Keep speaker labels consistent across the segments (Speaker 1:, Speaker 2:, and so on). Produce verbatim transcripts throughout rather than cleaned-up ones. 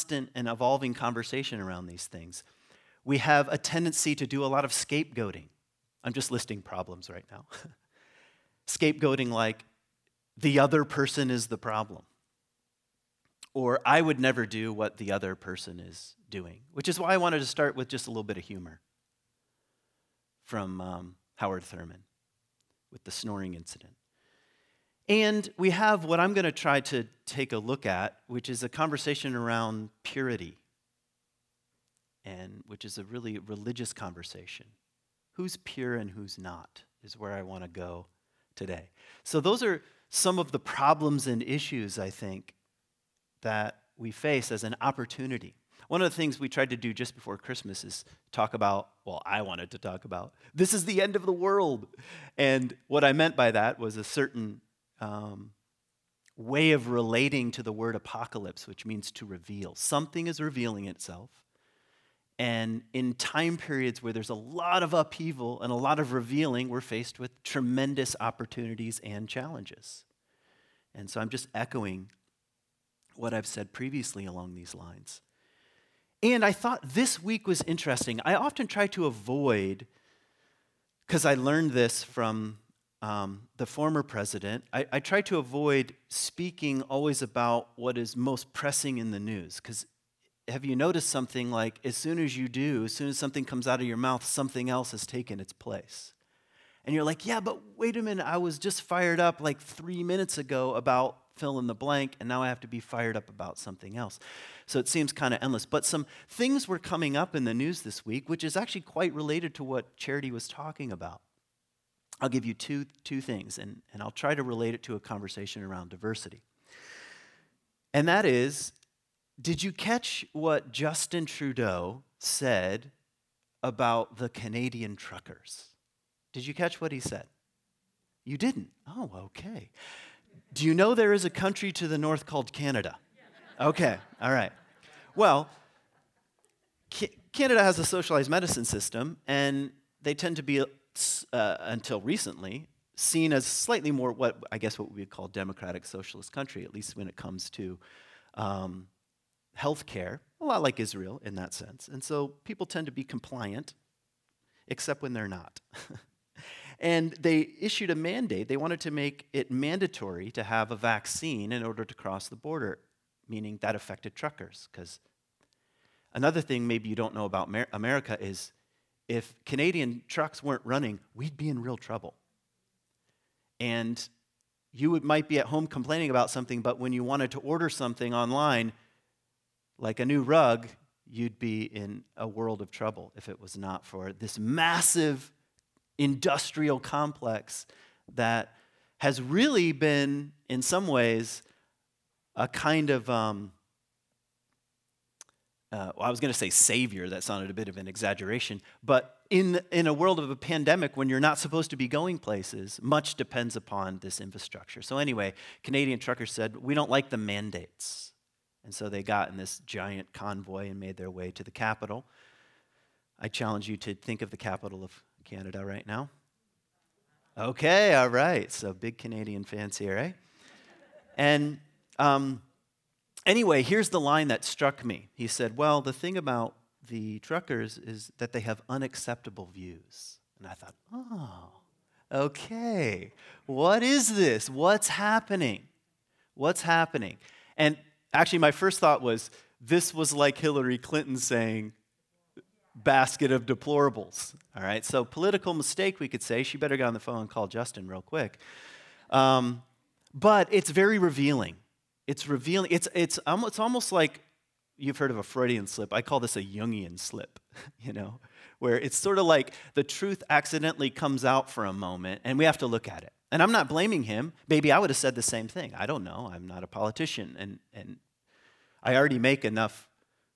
Speaker 1: constant and evolving conversation around these things. We have a tendency to do a lot of scapegoating. I'm just listing problems right now. Scapegoating like, the other person is the problem. Or I would never do what the other person is doing, which is why I wanted to start with just a little bit of humor from um, Howard Thurman with the snoring incident. And we have what I'm going to try to take a look at, which is a conversation around purity, and which is a really religious conversation. Who's pure and who's not is where I want to go today. So those are some of the problems and issues, I think, that we face as an opportunity. One of the things we tried to do just before Christmas is talk about, well, I wanted to talk about, this is the end of the world. And what I meant by that was a certain um, way of relating to the word apocalypse, which means to reveal. Something is revealing itself. And in time periods where there's a lot of upheaval and a lot of revealing, we're faced with tremendous opportunities and challenges. And so I'm just echoing what I've said previously along these lines. And I thought this week was interesting. I often try to avoid, because I learned this from um, the former president, I, I try to avoid speaking always about what is most pressing in the news. Because have you noticed something like, as soon as you do, as soon as something comes out of your mouth, something else has taken its place. And you're like, yeah, but wait a minute, I was just fired up like three minutes ago about fill in the blank, and now I have to be fired up about something else. So it seems kind of endless. But some things were coming up in the news this week, which is actually quite related to what Charity was talking about. I'll give you two, two things, and, and I'll try to relate it to a conversation around diversity. And that is, did you catch what Justin Trudeau said about the Canadian truckers? Did you catch what he said? You didn't? Oh, okay. Do you know there is a country to the north called Canada? Okay, all right. Well, Canada has a socialized medicine system, and they tend to be, uh, until recently, seen as slightly more what I guess what we would call democratic socialist country, at least when it comes to um, health care, a lot like Israel in that sense. And so people tend to be compliant, except when they're not. And they issued a mandate. They wanted to make it mandatory to have a vaccine in order to cross the border, meaning that affected truckers. Because another thing maybe you don't know about Mer- America is if Canadian trucks weren't running, we'd be in real trouble. And you would, might be at home complaining about something, but when you wanted to order something online, like a new rug, you'd be in a world of trouble if it was not for this massive industrial complex that has really been, in some ways, a kind of, um, uh, well, I was going to say savior. That sounded a bit of an exaggeration. But in, in a world of a pandemic, when you're not supposed to be going places, much depends upon this infrastructure. So anyway, Canadian truckers said, we don't like the mandates. And so they got in this giant convoy and made their way to the capital. I challenge you to think of the capital of Canada right now. Okay, all right. So big Canadian fans here, eh? And um, anyway, here's the line that struck me. He said, well, the thing about the truckers is that they have unacceptable views. And I thought, oh, okay. What is this? What's happening? What's happening? And actually, my first thought was, this was like Hillary Clinton saying, basket of deplorables, all right? So political mistake, we could say. She better get on the phone and call Justin real quick. Um, but it's very revealing. It's revealing. It's, it's, it's almost like you've heard of a Freudian slip. I call this a Jungian slip, you know, where it's sort of like the truth accidentally comes out for a moment, and we have to look at it. And I'm not blaming him. Maybe I would have said the same thing. I don't know. I'm not a politician, and, and I already make enough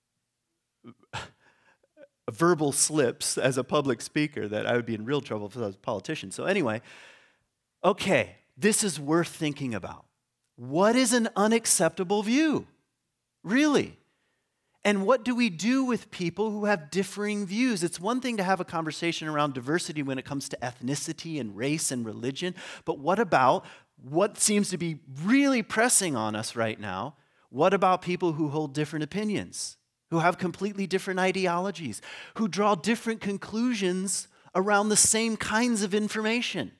Speaker 1: verbal slips as a public speaker that I would be in real trouble if I was a politician. So anyway, okay, this is worth thinking about. What is an unacceptable view? Really? And what do we do with people who have differing views? It's one thing to have a conversation around diversity when it comes to ethnicity and race and religion, but what about what seems to be really pressing on us right now? What about people who hold different opinions, who have completely different ideologies, who draw different conclusions around the same kinds of information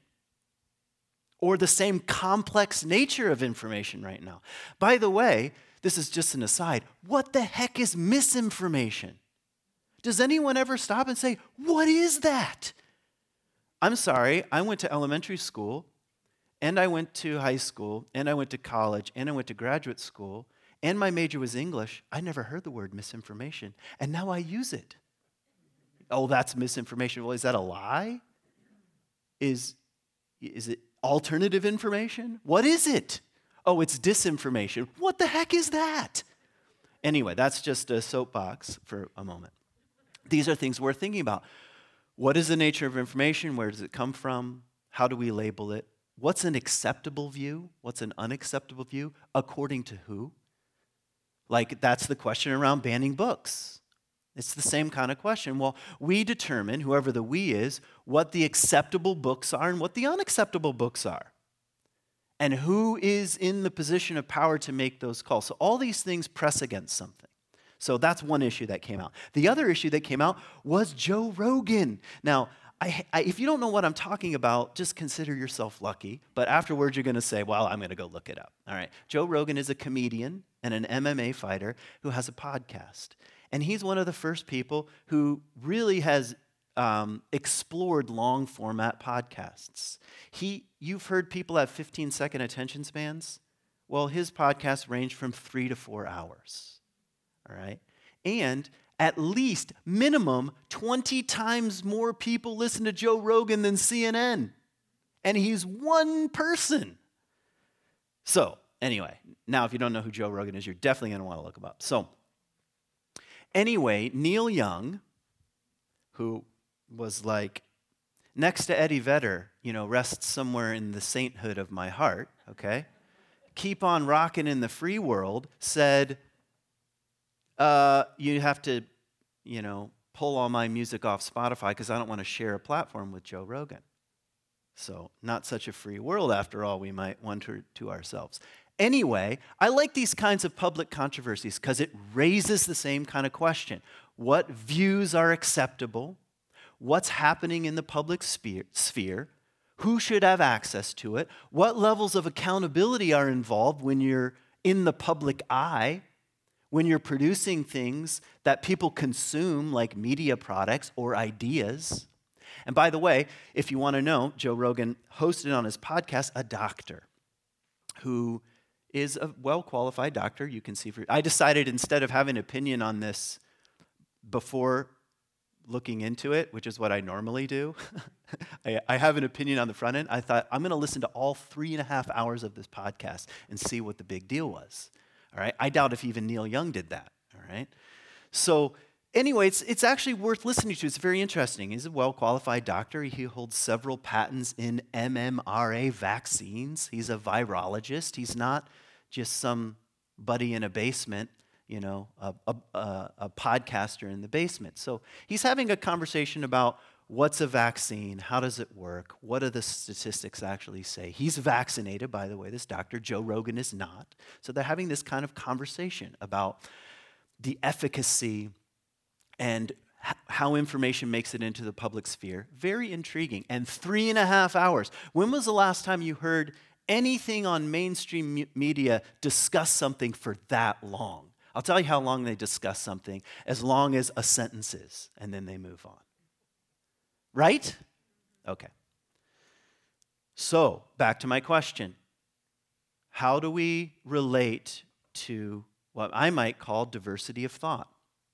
Speaker 1: or the same complex nature of information right now? By the way, this is just an aside, what the heck is misinformation? Does anyone ever stop and say, what is that? I'm sorry, I went to elementary school, and I went to high school, and I went to college, and I went to graduate school, and my major was English. I never heard the word misinformation, and now I use it. Oh, that's misinformation. Well, is that a lie? Is, is it alternative information? What is it? Oh, it's disinformation. What the heck is that? Anyway, that's just a soapbox for a moment. These are things we're thinking about. What is the nature of information? Where does it come from? How do we label it? What's an acceptable view? What's an unacceptable view? According to who? Like, that's the question around banning books. It's the same kind of question. Well, we determine, whoever the we is, what the acceptable books are and what the unacceptable books are. And who is in the position of power to make those calls. So all these things press against something. So that's one issue that came out. The other issue that came out was Joe Rogan. Now, I, I, if you don't know what I'm talking about, just consider yourself lucky. But afterwards, you're going to say, well, I'm going to go look it up. All right. Joe Rogan is a comedian and an M M A fighter who has a podcast. And he's one of the first people who really has um, explored long format podcasts. He, you've heard people have fifteen second attention spans. Well, his podcasts range from three to four hours. All right. And at least, minimum, twenty times more people listen to Joe Rogan than C N N. And he's one person. So, anyway, now if you don't know who Joe Rogan is, you're definitely going to want to look him up. So, anyway, Neil Young, who was like next to Eddie Vedder, you know, rests somewhere in the sainthood of my heart, okay? Keep on rocking in the free world, said, uh, you have to, you know, pull all my music off Spotify because I don't want to share a platform with Joe Rogan. So, not such a free world after all, we might wonder to ourselves. Anyway, I like these kinds of public controversies because it raises the same kind of question. What views are acceptable? What's happening in the public sphere? Who should have access to it? What levels of accountability are involved when you're in the public eye? When you're producing things that people consume, like media products or ideas. And by the way, if you want to know, Joe Rogan hosted on his podcast a doctor who is a well-qualified doctor. You can see for. I decided instead of having an opinion on this before looking into it, which is what I normally do, I, I have an opinion on the front end. I thought, I'm going to listen to all three and a half hours of this podcast and see what the big deal was. All right? I doubt if even Neil Young did that. All right? So anyway, it's, it's actually worth listening to. It's very interesting. He's a well-qualified doctor. He holds several patents in M M R A vaccines. He's a virologist. He's not just some buddy in a basement, you know, a, a, a, a podcaster in the basement. So he's having a conversation about what's a vaccine, how does it work, what do the statistics actually say. He's vaccinated, by the way, this doctor. Joe Rogan is not. So they're having this kind of conversation about the efficacy and h- how information makes it into the public sphere. Very intriguing. And three and a half hours. When was the last time you heard anything on mainstream mu- media discuss something for that long? I'll tell you how long they discuss something, as long as a sentence is, and then they move on. Right? Okay. So, back to my question. How do we relate to what I might call diversity of thought?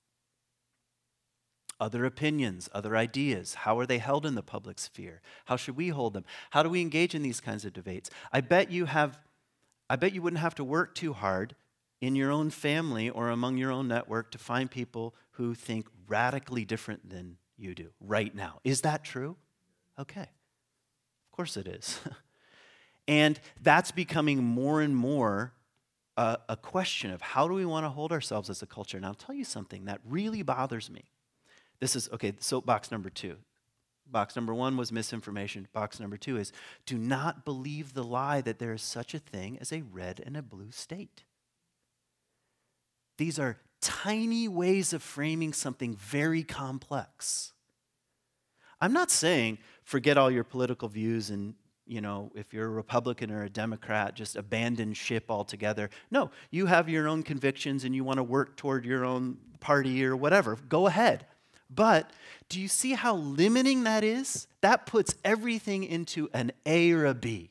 Speaker 1: Other opinions, other ideas, how are they held in the public sphere? How should we hold them? How do we engage in these kinds of debates? I bet you have, I bet you wouldn't have to work too hard in your own family or among your own network to find people who think radically different than you do right now. Is that true? Okay. Of course it is. And that's becoming more and more a, a question of how do we want to hold ourselves as a culture. And I'll tell you something that really bothers me. This is, okay, soapbox number two. Box number one was misinformation. Box number two is do not believe the lie that there is such a thing as a red and a blue state. These are tiny ways of framing something very complex. I'm not saying forget all your political views and, you know, if you're a Republican or a Democrat, just abandon ship altogether. No, you have your own convictions and you want to work toward your own party or whatever. Go ahead. But do you see how limiting that is? That puts everything into an A or a B.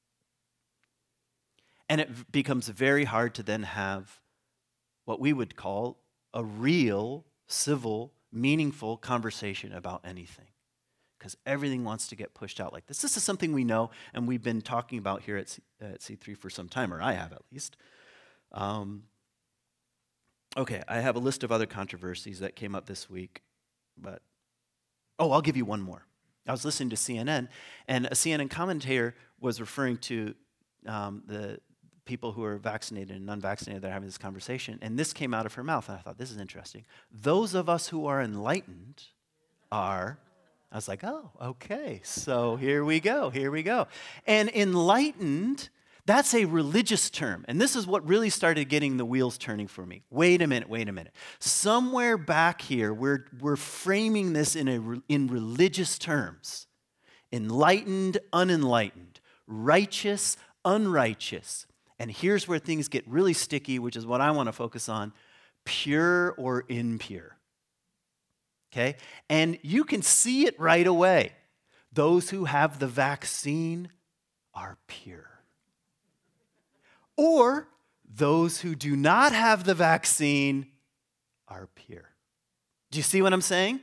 Speaker 1: And it becomes very hard to then have what we would call a real, civil, meaningful conversation about anything. Because everything wants to get pushed out like this. This is something we know and we've been talking about here at, C- at C three for some time, or I have at least. Um, okay, I have a list of other controversies that came up this week, but, oh, I'll give you one more. I was listening to C N N, and a C N N commentator was referring to um, the people who are vaccinated and unvaccinated that are having this conversation, and this came out of her mouth, and I thought, this is interesting. Those of us who are enlightened are... I was like, oh, okay, so here we go, here we go. And enlightened, that's a religious term. And this is what really started getting the wheels turning for me. Wait a minute, wait a minute. Somewhere back here, we're, we're framing this in, a, in religious terms. Enlightened, unenlightened. Righteous, unrighteous. And here's where things get really sticky, which is what I want to focus on. Pure or impure. Okay? And you can see it right away. Those who have the vaccine are pure. Or those who do not have the vaccine are pure. Do you see what I'm saying?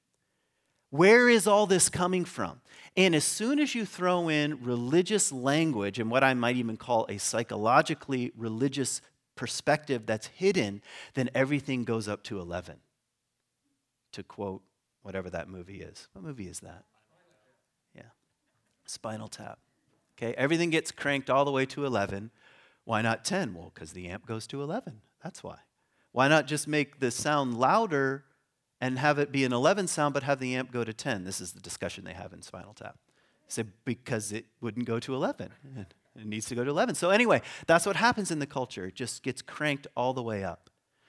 Speaker 1: Where is all this coming from? And as soon as you throw in religious language and what I might even call a psychologically religious perspective that's hidden, then everything goes up to eleven. To quote whatever that movie is. What movie is that? Yeah. Spinal Tap. Okay, everything gets cranked all the way to eleven. Why not ten? Well, because the amp goes to eleven. That's why. Why not just make the sound louder and have it be an eleven sound, but have the amp go to ten? This is the discussion they have in Spinal Tap. Say, so because it wouldn't go to eleven. It needs to go to eleven. So anyway, that's what happens in the culture. It just gets cranked all the way up.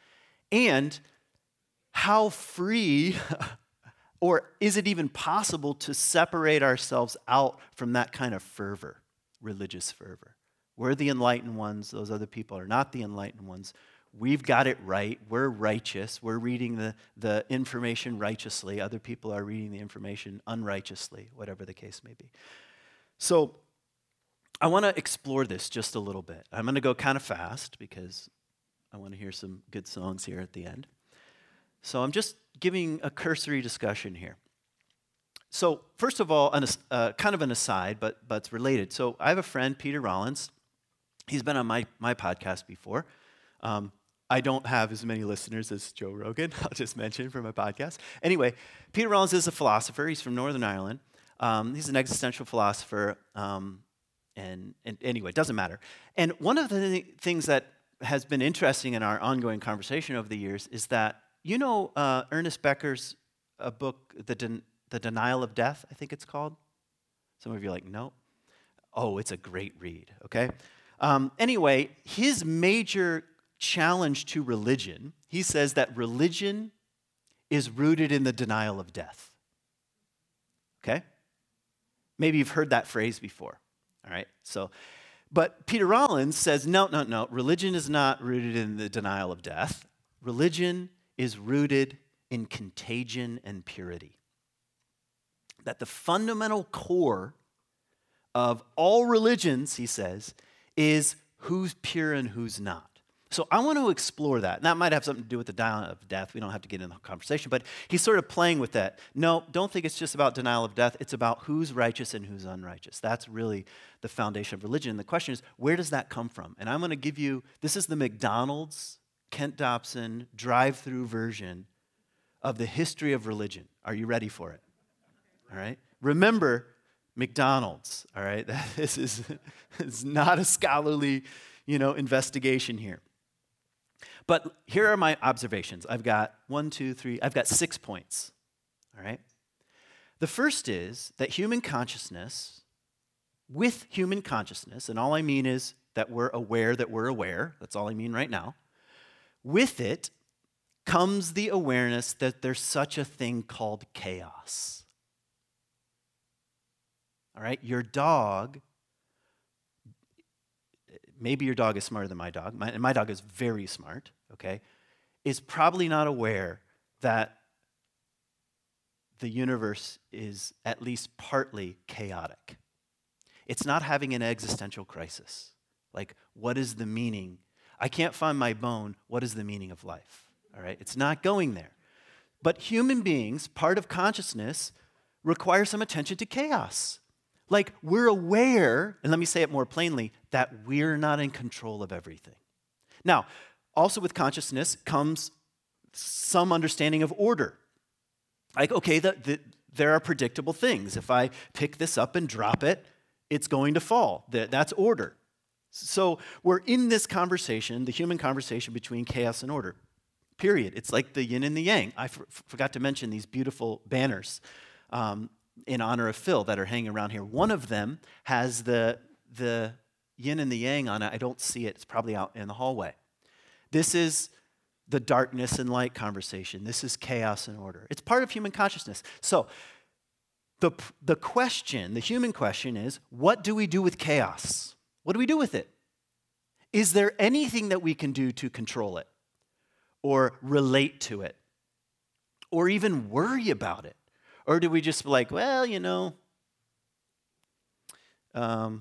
Speaker 1: And how free, or is it even possible to separate ourselves out from that kind of fervor, religious fervor? We're the enlightened ones. Those other people are not the enlightened ones. We've got it right. We're righteous. We're reading the, the information righteously. Other people are reading the information unrighteously, whatever the case may be. So I want to explore this just a little bit. I'm going to go kind of fast because I want to hear some good songs here at the end. So I'm just giving a cursory discussion here. So first of all, an, uh, kind of an aside, but, but it's related. So I have a friend, Peter Rollins. He's been on my, my podcast before. Um, I don't have as many listeners as Joe Rogan, I'll just mention for my podcast. Anyway, Peter Rollins is a philosopher. He's from Northern Ireland. Um, he's an existential philosopher. Um, and, and anyway, it doesn't matter. And one of the th- things that has been interesting in our ongoing conversation over the years is that you know uh, Ernest Becker's a book, the, Den- the Denial of Death, I think it's called? Some of you are like, no. Oh, it's a great read, okay? Um, anyway, his major challenge to religion, he says that religion is rooted in the denial of death. Okay? Maybe you've heard that phrase before, all right? So, but Peter Rollins says, no, no, no, religion is not rooted in the denial of death. Religion is rooted in contagion and purity. That the fundamental core of all religions, he says, is who's pure and who's not. So I want to explore that. And that might have something to do with the denial of death. We don't have to get into the conversation, but he's sort of playing with that. No, don't think it's just about denial of death. It's about who's righteous and who's unrighteous. That's really the foundation of religion. And the question is, where does that come from? And I'm going to give you, this is the McDonald's Kent Dobson drive-through version of the history of religion. Are you ready for it? All right? Remember, McDonald's, all right? This is, is not a scholarly, you know, investigation here. But here are my observations. I've got one, two, three, I've got six points, all right? The first is that human consciousness, with human consciousness, and all I mean is that we're aware that we're aware, that's all I mean right now. with it comes the awareness that there's such a thing called chaos. All right? Your dog, maybe your dog is smarter than my dog, my, and my dog is very smart, okay, is probably not aware that the universe is at least partly chaotic. It's not having an existential crisis. Like, what is the meaning? I can't find my bone. What is the meaning of life? All right? It's not going there. But human beings, part of consciousness, require some attention to chaos. Like, we're aware, and let me say it more plainly, that we're not in control of everything. Now, also with consciousness comes some understanding of order. Like, okay, the, the, there are predictable things. If I pick this up and drop it, it's going to fall. That, that's order. So we're in this conversation, the human conversation between chaos and order, period. It's like the yin and the yang. I f- forgot to mention these beautiful banners um, in honor of Phil that are hanging around here. One of them has the, the yin and the yang on it. I don't see it. It's probably out in the hallway. This is the darkness and light conversation. This is chaos and order. It's part of human consciousness. So the, the question, the human question is, what do we do with chaos? What do we do with it? Is there anything that we can do to control it or relate to it or even worry about it? Or do we just be like, well, you know, um,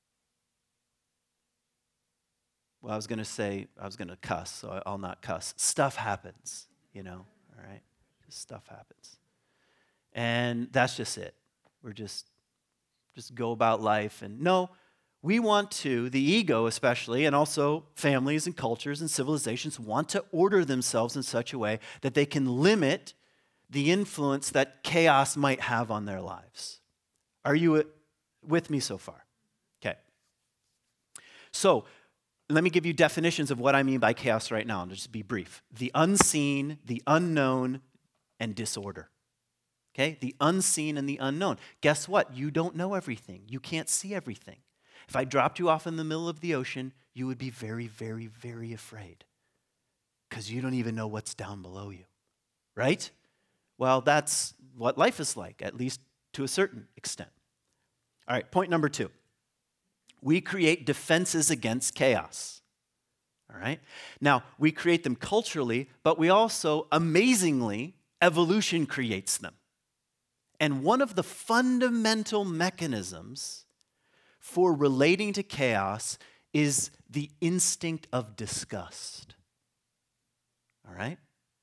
Speaker 1: well, I was going to say, I was going to cuss, so I'll not cuss. Stuff happens, you know, all right? Just stuff happens. And that's just it. We're just, just go about life. And no, we want to, the ego especially, and also families and cultures and civilizations want to order themselves in such a way that they can limit the influence that chaos might have on their lives. Are you with me so far? Okay. So, let me give you definitions of what I mean by chaos right now, and just be brief. The unseen, the unknown, and disorder. Okay? The unseen and the unknown. Guess what? You don't know everything. You can't see everything. If I dropped you off in the middle of the ocean, you would be very, very, very afraid because you don't even know what's down below you. Right? Well, that's what life is like, at least to a certain extent. All right, point number two. We create defenses against chaos, all right? Now, we create them culturally, but we also, amazingly, evolution creates them. And one of the fundamental mechanisms for relating to chaos is the instinct of disgust, all right?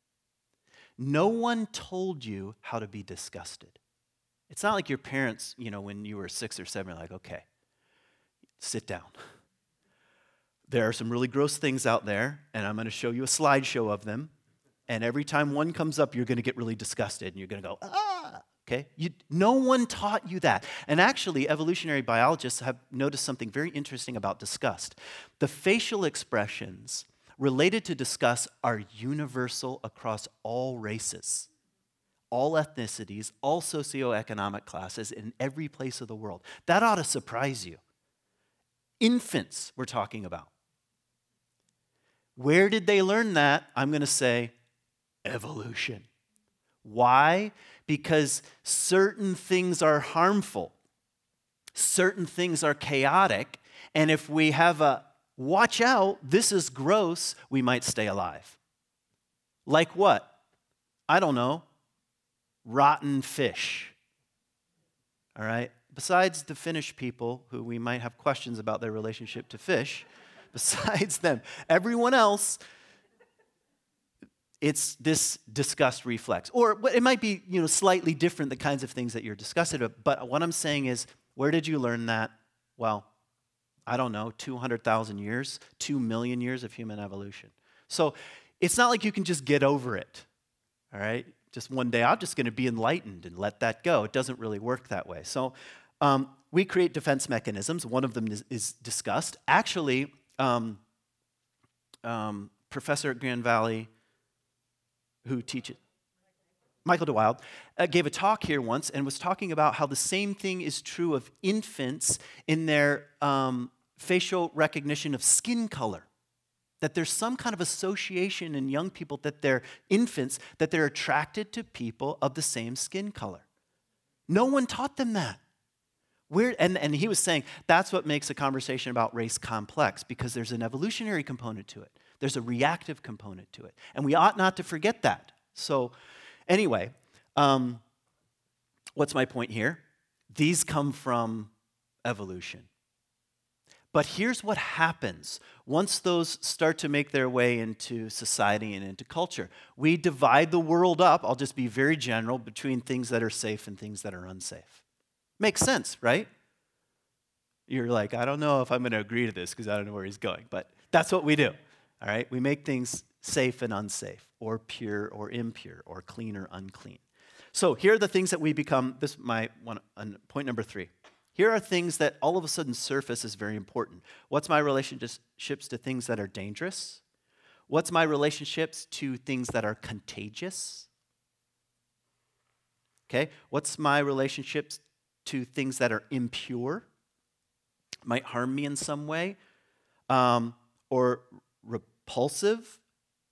Speaker 1: No one told you how to be disgusted. It's not like your parents, you know, when you were six or seven, are like, okay, sit down. There are some really gross things out there, and I'm going to show you a slideshow of them. And every time one comes up, you're going to get really disgusted, and you're going to go, ah, okay? You, no one taught you that. And actually, evolutionary biologists have noticed something very interesting about disgust. The facial expressions related to disgust are universal across all races, all ethnicities, all socioeconomic classes, in every place of the world. That ought to surprise you. Infants we're talking about. Where did they learn that? I'm going to say evolution. Why? Because certain things are harmful. Certain things are chaotic. And if we have a watch out, this is gross, we might stay alive. Like what? I don't know. Rotten fish. All right? Besides the Finnish people, who we might have questions about their relationship to fish, besides them, everyone else, it's this disgust reflex. Or it might be, you know, slightly different, the kinds of things that you're disgusted about. But what I'm saying is, where did you learn that? Well, I don't know, two hundred thousand years, two million years of human evolution. So it's not like you can just get over it, all right? Just one day, I'm just going to be enlightened and let that go. It doesn't really work that way. So um, we create defense mechanisms. One of them is, is disgust. Actually, um, um, Professor at Grand Valley, who teaches, Michael DeWild, uh, gave a talk here once and was talking about how the same thing is true of infants in their um, facial recognition of skin color. that there's some kind of association in young people, that they're infants, that they're attracted to people of the same skin color. No one taught them that. Where, and, and he was saying that's what makes a conversation about race complex, because there's an evolutionary component to it. There's a reactive component to it. And we ought not to forget that. So anyway, um, what's my point here? These come from evolution. But here's what happens once those start to make their way into society and into culture. We divide the world up, I'll just be very general, between things that are safe and things that are unsafe. Makes sense, right? You're like, I don't know if I'm going to agree to this because I don't know where he's going, but that's what we do, all right? We make things safe and unsafe, or pure or impure, or clean or unclean. So here are the things that we become. This is my one, uh, point number three. Here are things that all of a sudden surface as very important. What's my relationships to things that are dangerous? What's my relationships to things that are contagious? Okay, what's my relationships to things that are impure, might harm me in some way, um, or repulsive?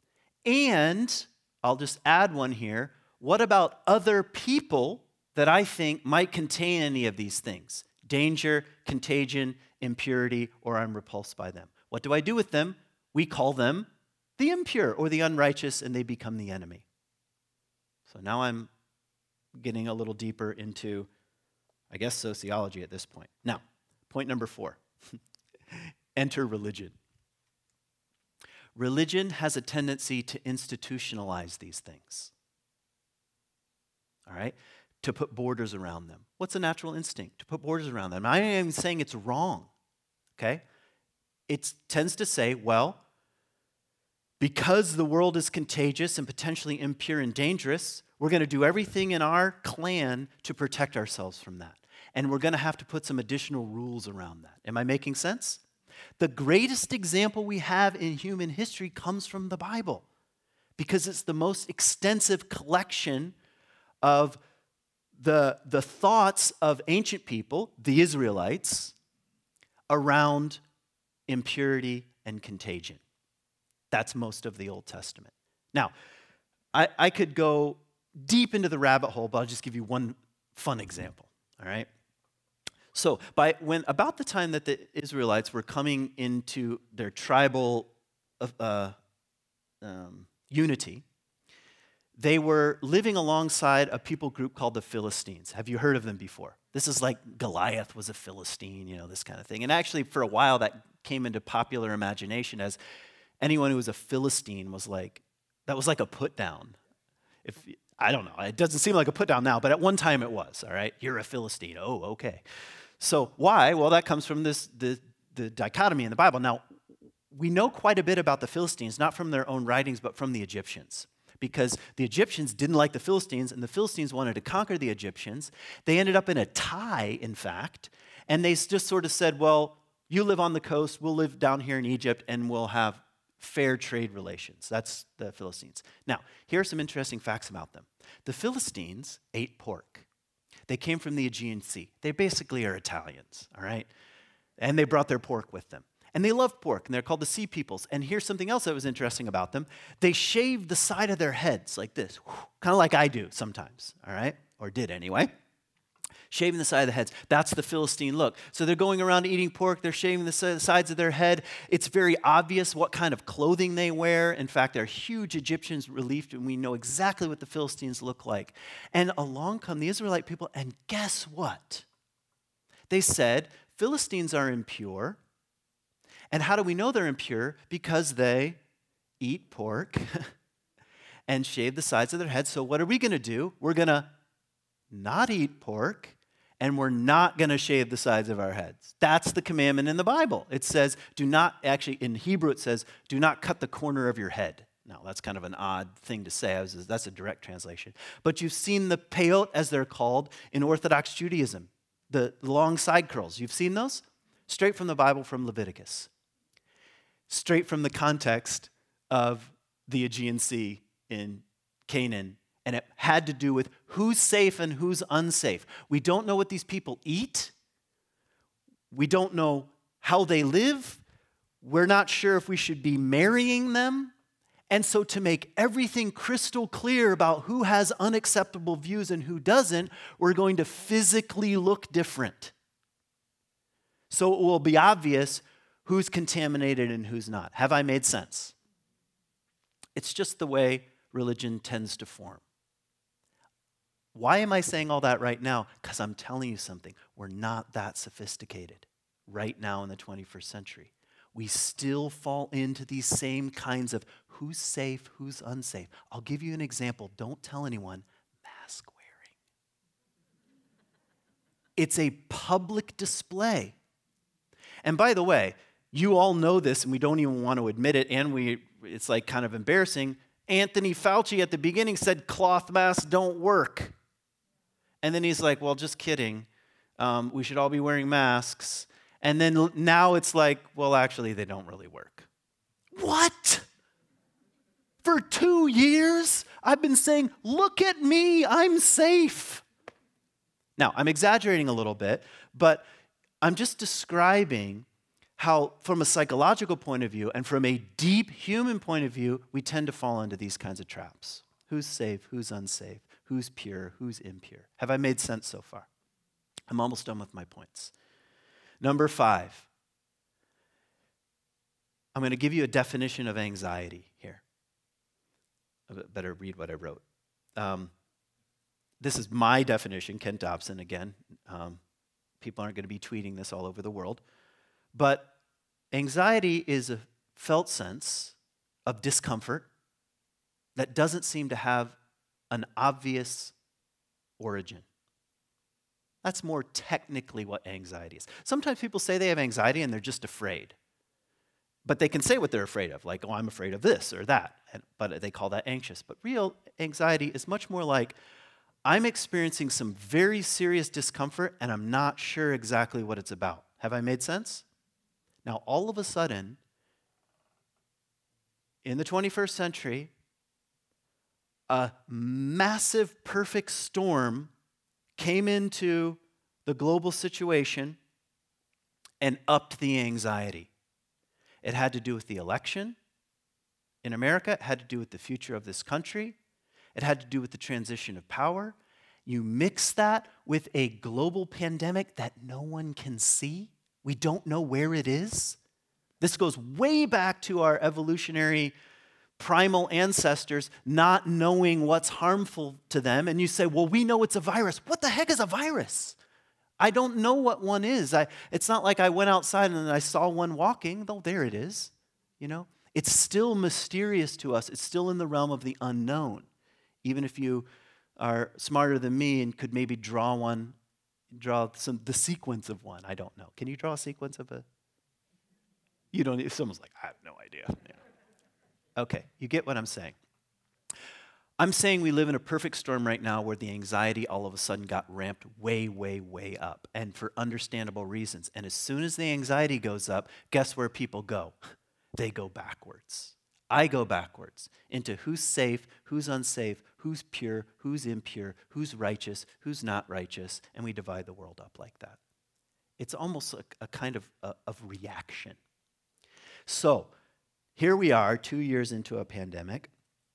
Speaker 1: And I'll just add one here. What about other people that I think might contain any of these things? Danger, contagion, impurity, or I'm repulsed by them. What do I do with them? We call them the impure or the unrighteous, and they become the enemy. So now I'm getting a little deeper into, I guess, sociology at this point. Now, point number four. Enter religion. Religion has a tendency to institutionalize these things. All right? To put borders around them. What's a natural instinct? To put borders around them. I am saying it's wrong, okay? It tends to say, well, because the world is contagious and potentially impure and dangerous, we're going to do everything in our clan to protect ourselves from that. And we're going to have to put some additional rules around that. Am I making sense? The greatest example we have in human history comes from the Bible, because it's the most extensive collection of The, the thoughts of ancient people, the Israelites, around impurity and contagion. That's most of the Old Testament. Now, I, I could go deep into the rabbit hole, but I'll just give you one fun example, all right? So, by when about the time that the Israelites were coming into their tribal uh, um, unity, they were living alongside a people group called the Philistines. Have you heard of them before? This is like Goliath was a Philistine, you know, this kind of thing. And actually, for a while, that came into popular imagination as anyone who was a Philistine was like, that was like a put down. If I don't know, it doesn't seem like a put down now, but at one time it was, all right? You're a Philistine. Oh, okay. So why? Well, that comes from this the, the dichotomy in the Bible. Now, we know quite a bit about the Philistines, not from their own writings, but from the Egyptians. Because the Egyptians didn't like the Philistines, and the Philistines wanted to conquer the Egyptians. They ended up in a tie, in fact, and they just sort of said, well, you live on the coast, we'll live down here in Egypt, and we'll have fair trade relations. That's the Philistines. Now, here are some interesting facts about them. The Philistines ate pork. They came from the Aegean Sea. They basically are Italians, all right? And they brought their pork with them. And they love pork, and they're called the Sea Peoples. And here's something else that was interesting about them. They shaved the side of their heads like this, kind of like I do sometimes, all right? Or did anyway. Shaving the side of the heads. That's the Philistine look. So they're going around eating pork. They're shaving the sides of their head. It's very obvious what kind of clothing they wear. In fact, they're huge Egyptians relieved, and we know exactly what the Philistines look like. And along come the Israelite people, and guess what? They said, Philistines are impure. And how do we know they're impure? Because they eat pork and shave the sides of their heads. So what are we going to do? We're going to not eat pork, and we're not going to shave the sides of our heads. That's the commandment in the Bible. It says, do not, actually in Hebrew it says, do not cut the corner of your head. Now, that's kind of an odd thing to say. That's a direct translation. But you've seen the peyot, as they're called, in Orthodox Judaism, the long side curls. You've seen those? Straight from the Bible, from Leviticus. Straight from the context of the Aegean Sea in Canaan. And it had to do with who's safe and who's unsafe. We don't know what these people eat. We don't know how they live. we're not sure if we should be marrying them. And so to make everything crystal clear about who has unacceptable views and who doesn't, we're going to physically look different. So it will be obvious who's contaminated and who's not. Have I made sense? It's just the way religion tends to form. Why am I saying all that right now? Because I'm telling you something. We're not that sophisticated right now in the twenty-first century. We still fall into these same kinds of who's safe, who's unsafe. I'll give you an example. Don't tell anyone. Mask wearing. It's a public display. And by the way, you all know this, and we don't even want to admit it, and we it's like kind of embarrassing. Anthony Fauci at the beginning said cloth masks don't work. And then he's like, well, just kidding. Um, we should all be wearing masks. And then now it's like, well, actually, they don't really work. What? For two years, I've been saying, look at me, I'm safe. Now, I'm exaggerating a little bit, but I'm just describing how, from a psychological point of view and from a deep human point of view, we tend to fall into these kinds of traps. Who's safe? Who's unsafe? Who's pure? Who's impure? Have I made sense so far? I'm almost done with my points. Number five, I'm going to give you a definition of anxiety here. I better read what I wrote. Um, this is my definition, Kent Dobson again. Um, people aren't going to be tweeting this all over the world. But anxiety is a felt sense of discomfort that doesn't seem to have an obvious origin. That's more technically what anxiety is. Sometimes people say they have anxiety and they're just afraid. But they can say what they're afraid of, like, oh, I'm afraid of this or that. And, but they call that anxious. But real anxiety is much more like, I'm experiencing some very serious discomfort and I'm not sure exactly what it's about. Have I made sense? Now, all of a sudden, in the twenty-first century, a massive perfect storm came into the global situation and upped the anxiety. It had to do with the election in America. It had to do with the future of this country. It had to do with the transition of power. You mix that with a global pandemic that no one can see. We don't know where it is. This goes way back to our evolutionary primal ancestors not knowing what's harmful to them. And you say, well, we know it's a virus. What the heck is a virus? I don't know what one is. I, it's not like I went outside and I saw one walking. Though there it is. You know, it's still mysterious to us. It's still in the realm of the unknown. Even if you are smarter than me and could maybe draw one, draw some the sequence of one. I don't know. Can you draw a sequence of a? You don't. If someone's like, I have no idea. Yeah. Okay, you get what I'm saying. I'm saying we live in a perfect storm right now where the anxiety all of a sudden got ramped way, way, way up, and for understandable reasons. And as soon as the anxiety goes up, guess where people go? They go backwards. I go backwards into who's safe, who's unsafe, who's pure, who's impure, who's righteous, who's not righteous, and we divide the world up like that. It's almost a, a kind of, a, of reaction. So, here we are, two years into a pandemic,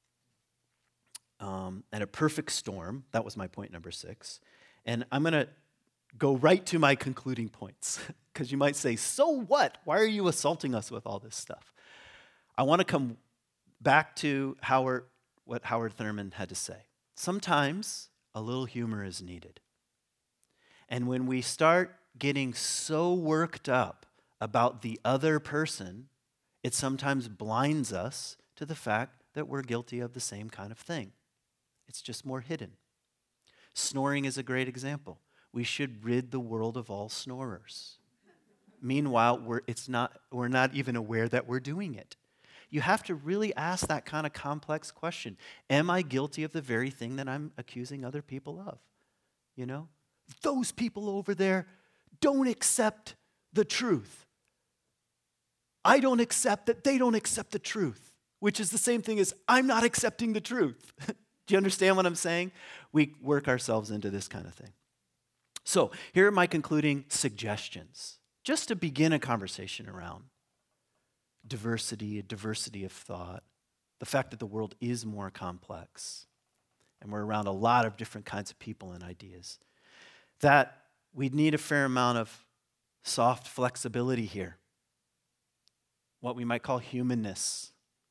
Speaker 1: um, and a perfect storm. That was my point number six. And I'm going to go right to my concluding points, because you might say, so what? Why are you assaulting us with all this stuff? I want to come back to Howard, what Howard Thurman had to say. Sometimes a little humor is needed. And when we start getting so worked up about the other person, it sometimes blinds us to the fact that we're guilty of the same kind of thing. It's just more hidden. Snoring is a great example. We should rid the world of all snorers. Meanwhile, we're, it's not, we're not even aware that we're doing it. You have to really ask that kind of complex question. Am I guilty of the very thing that I'm accusing other people of? You know? Those people over there don't accept the truth. I don't accept that they don't accept the truth, which is the same thing as I'm not accepting the truth. Do you understand what I'm saying? We work ourselves into this kind of thing. So here are my concluding suggestions, just to begin a conversation around diversity, a diversity of thought, the fact that the world is more complex, and we're around a lot of different kinds of people and ideas, that we need a fair amount of soft flexibility here, what we might call humanness,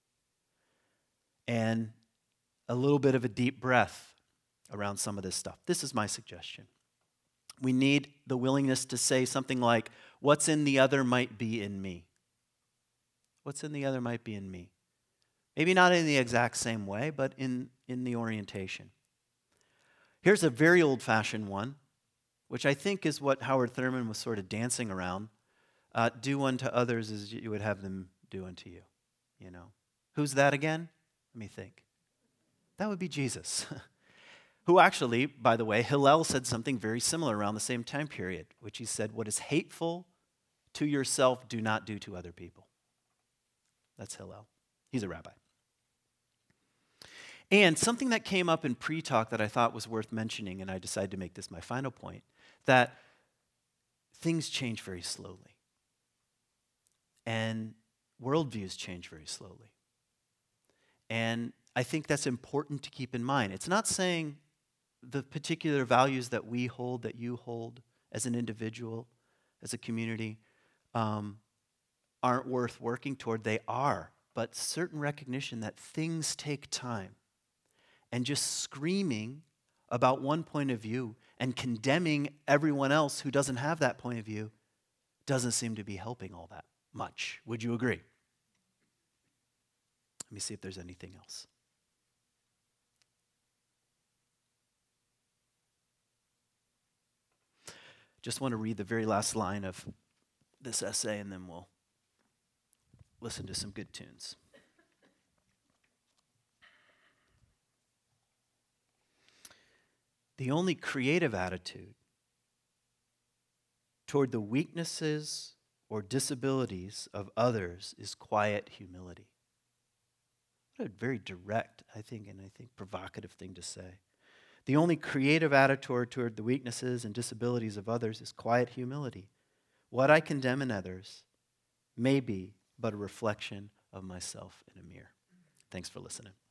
Speaker 1: and a little bit of a deep breath around some of this stuff. This is my suggestion. We need the willingness to say something like, what's in the other might be in me. What's in the other might be in me. Maybe not in the exact same way, but in, in the orientation. Here's a very old-fashioned one, which I think is what Howard Thurman was sort of dancing around. Uh, do unto others as you would have them do unto you. You know, who's that again? Let me think. That would be Jesus. Who actually, by the way, Hillel said something very similar around the same time period, which he said, what is hateful to yourself, do not do to other people. That's Hillel. He's a rabbi. And something that came up in pre-talk that I thought was worth mentioning, and I decided to make this my final point, that things change very slowly. And worldviews change very slowly. And I think that's important to keep in mind. It's not saying the particular values that we hold, that you hold as an individual, as a community, um, aren't worth working toward. They are. But certain recognition that things take time. And just screaming about one point of view and condemning everyone else who doesn't have that point of view doesn't seem to be helping all that much. Would you agree? Let me see if there's anything else. Just want to read the very last line of this essay, and then we'll listen to some good tunes. The only creative attitude toward the weaknesses or disabilities of others is quiet humility. What a very direct, I think, and I think provocative thing to say. The only creative attitude toward the weaknesses and disabilities of others is quiet humility. What I condemn in others may be but a reflection of myself in a mirror. Thanks for listening.